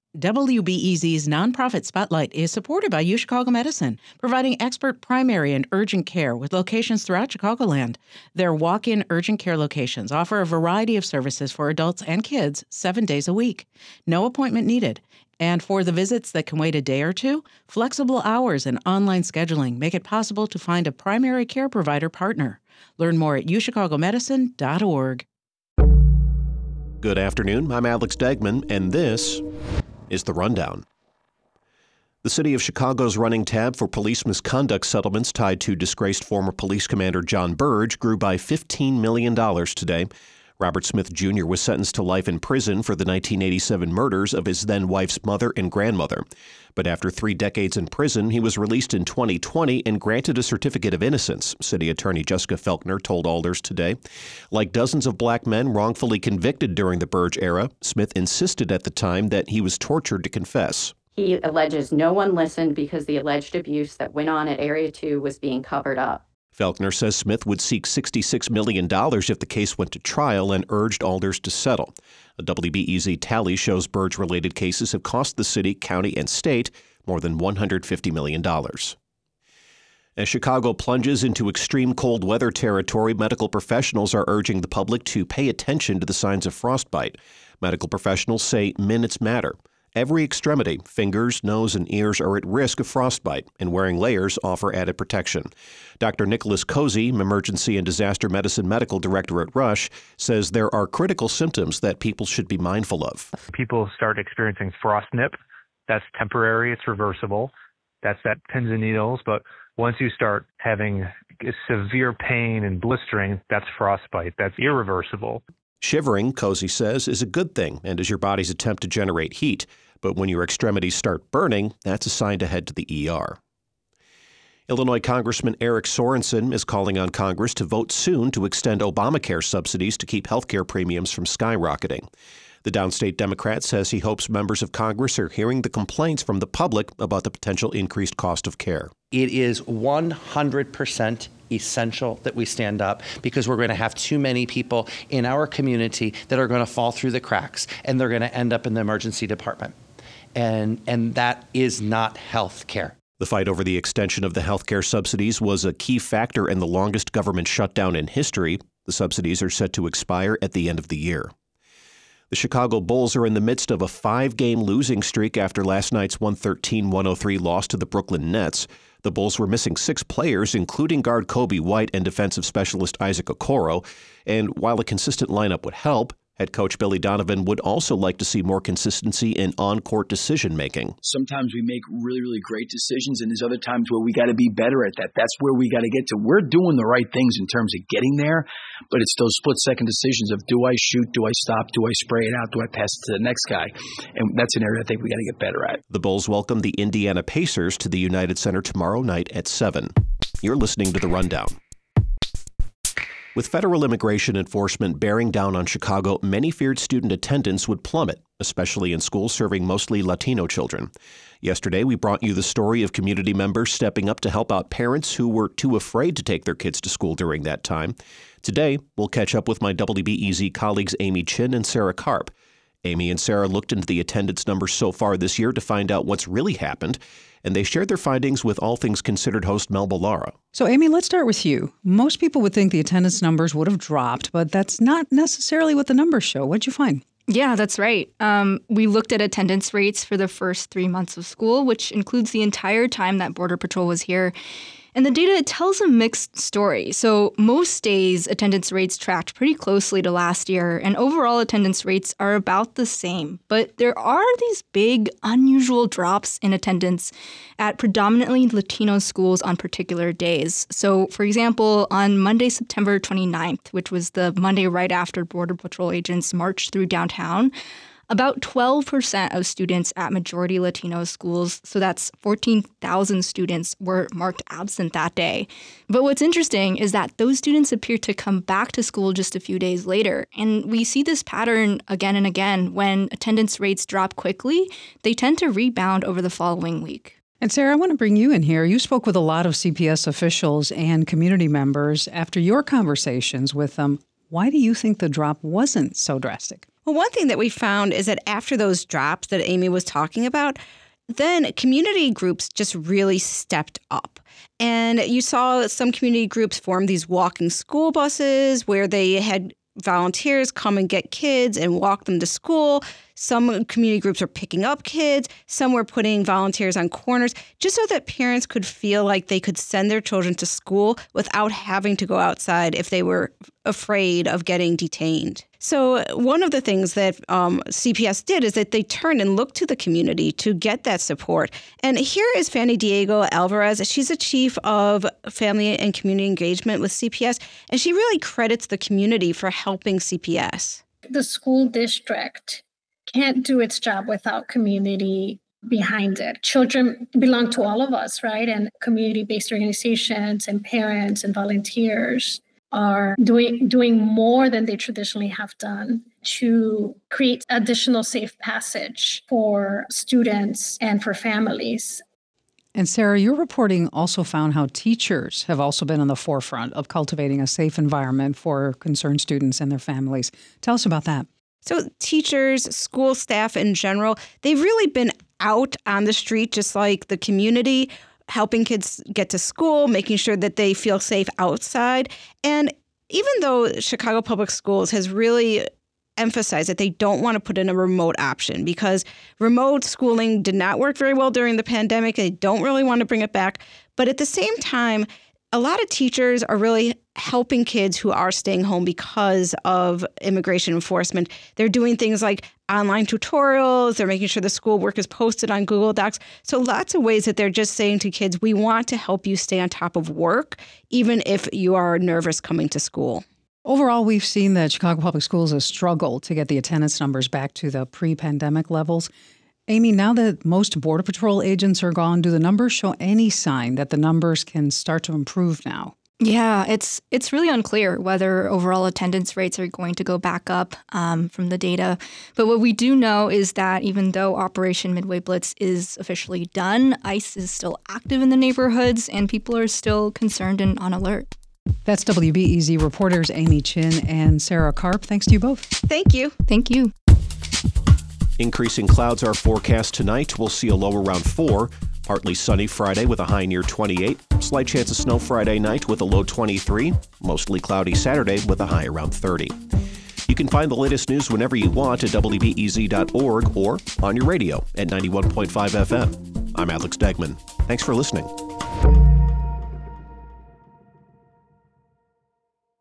WBEZ's nonprofit Spotlight is supported by UChicago Medicine, providing expert primary and urgent care with locations throughout Chicagoland. Their walk-in urgent care locations offer a variety of services for adults and kids 7 days a week. No appointment needed. And for the visits that can wait a day or two, flexible hours and online scheduling make it possible to find a primary care provider partner. Learn more at uchicagomedicine.org. Good afternoon. I'm Alex Degman, and this is The Rundown. The City of Chicago's running tab for police misconduct settlements tied to disgraced former police commander John Burge grew by $15 million today. Robert Smith Jr. was sentenced to life in prison for the 1987 murders of his then-wife's mother and grandmother. But after 3 decades in prison, he was released in 2020 and granted a certificate of innocence, City Attorney Jessica Felkner told Alders today. Like dozens of black men wrongfully convicted during the Burge era, Smith insisted at the time that he was tortured to confess. He alleges no one listened because the alleged abuse that went on at Area 2 was being covered up. Felkner says Smith would seek $66 million if the case went to trial and urged Alders to settle. A WBEZ tally shows Burge-related cases have cost the city, county, and state more than $150 million. As Chicago plunges into extreme cold weather territory, medical professionals are urging the public to pay attention to the signs of frostbite. Medical professionals say minutes matter. Every extremity, fingers, nose, and ears are at risk of frostbite, and wearing layers offer added protection. Dr. Nicholas Cozy, Emergency and Disaster Medicine Medical Director at Rush, says there are critical symptoms that people should be mindful of. People start experiencing frost nip. That's temporary. It's reversible. That's that pins and needles. But once you start having severe pain and blistering, that's frostbite. That's irreversible. Shivering, Cozy says, is a good thing and is your body's attempt to generate heat. But when your extremities start burning, that's a sign to head to the ER. Illinois Congressman Eric Sorensen is calling on Congress to vote soon to extend Obamacare subsidies to keep health care premiums from skyrocketing. The downstate Democrat says he hopes members of Congress are hearing the complaints from the public about the potential increased cost of care. It is 100% essential that we stand up because we're going to have too many people in our community that are going to fall through the cracks and they're going to end up in the emergency department. And that is not health care. The fight over the extension of the health care subsidies was a key factor in the longest government shutdown in history. The subsidies are set to expire at the end of the year. The Chicago Bulls are in the midst of a 5-game losing streak after last night's 113-103 loss to the Brooklyn Nets. The Bulls were missing 6 players, including guard Kobe White and defensive specialist Isaac Okoro. And while a consistent lineup would help, head coach Billy Donovan would also like to see more consistency in on-court decision-making. Sometimes we make really, really great decisions, and there's other times where we got to be better at that. That's where we got to get to. We're doing the right things in terms of getting there, but it's those split-second decisions of do I shoot, do I stop, do I spray it out, do I pass it to the next guy? And that's an area I think we got to get better at. The Bulls welcome the Indiana Pacers to the United Center tomorrow night at 7. You're listening to The Rundown. With federal immigration enforcement bearing down on Chicago, many feared student attendance would plummet, especially in schools serving mostly Latino children. Yesterday, we brought you the story of community members stepping up to help out parents who were too afraid to take their kids to school during that time. Today, we'll catch up with my WBEZ colleagues Amy Chin and Sarah Karp. Amy and Sarah looked into the attendance numbers so far this year to find out what's really happened, and they shared their findings with All Things Considered host Melba Lara. So, Amy, let's start with you. Most people would think the attendance numbers would have dropped, but that's not necessarily what the numbers show. What'd you find? Yeah, that's right. We looked at attendance rates for the first 3 months of school, which includes the entire time that Border Patrol was here. And the data tells a mixed story. So most days, attendance rates tracked pretty closely to last year, and overall attendance rates are about the same. But there are these big, unusual drops in attendance at predominantly Latino schools on particular days. So, for example, on Monday, September 29th, which was the Monday right after Border Patrol agents marched through downtown, about 12% of students at majority Latino schools, so that's 14,000 students, were marked absent that day. But what's interesting is that those students appear to come back to school just a few days later. And we see this pattern again and again. When attendance rates drop quickly, they tend to rebound over the following week. And Sarah, I want to bring you in here. You spoke with a lot of CPS officials and community members. After your conversations with them, why do you think the drop wasn't so drastic? Well, one thing that we found is that after those drops that Amy was talking about, then community groups just really stepped up. And you saw some community groups form these walking school buses where they had volunteers come and get kids and walk them to school. Some community groups are picking up kids. Some were putting volunteers on corners just so that parents could feel like they could send their children to school without having to go outside if they were afraid of getting detained. So one of the things that CPS did is that they turned and looked to the community to get that support. And here is Fanny Diego Alvarez. She's the chief of family and community engagement with CPS, and she really credits the community for helping CPS. The school district can't do its job without community behind it. Children belong to all of us, right? And community-based organizations and parents and volunteers are doing more than they traditionally have done to create additional safe passage for students and for families. And Sarah, your reporting also found how teachers have also been on the forefront of cultivating a safe environment for concerned students and their families. Tell us about that. So teachers, school staff in general, they've really been out on the street, just like the community, helping kids get to school, making sure that they feel safe outside. And even though Chicago Public Schools has really emphasized that they don't want to put in a remote option because remote schooling did not work very well during the pandemic, they don't really want to bring it back. But at the same time, a lot of teachers are really helping kids who are staying home because of immigration enforcement. They're doing things like online tutorials. They're making sure the schoolwork is posted on Google Docs. So lots of ways that they're just saying to kids, we want to help you stay on top of work, even if you are nervous coming to school. Overall, we've seen that Chicago Public Schools has struggled to get the attendance numbers back to the pre-pandemic levels. Amy, now that most Border Patrol agents are gone, do the numbers show any sign that the numbers can start to improve now? Yeah, it's really unclear whether overall attendance rates are going to go back up from the data. But what we do know is that even though Operation Midway Blitz is officially done, ICE is still active in the neighborhoods and people are still concerned and on alert. That's WBEZ reporters Amy Chin and Sarah Karp. Thanks to you both. Thank you. Thank you. Increasing clouds are forecast tonight. We'll see a low around 4. Partly sunny Friday with a high near 28. Slight chance of snow Friday night with a low 23. Mostly cloudy Saturday with a high around 30. You can find the latest news whenever you want at WBEZ.org or on your radio at 91.5 FM. I'm Alex Degman. Thanks for listening.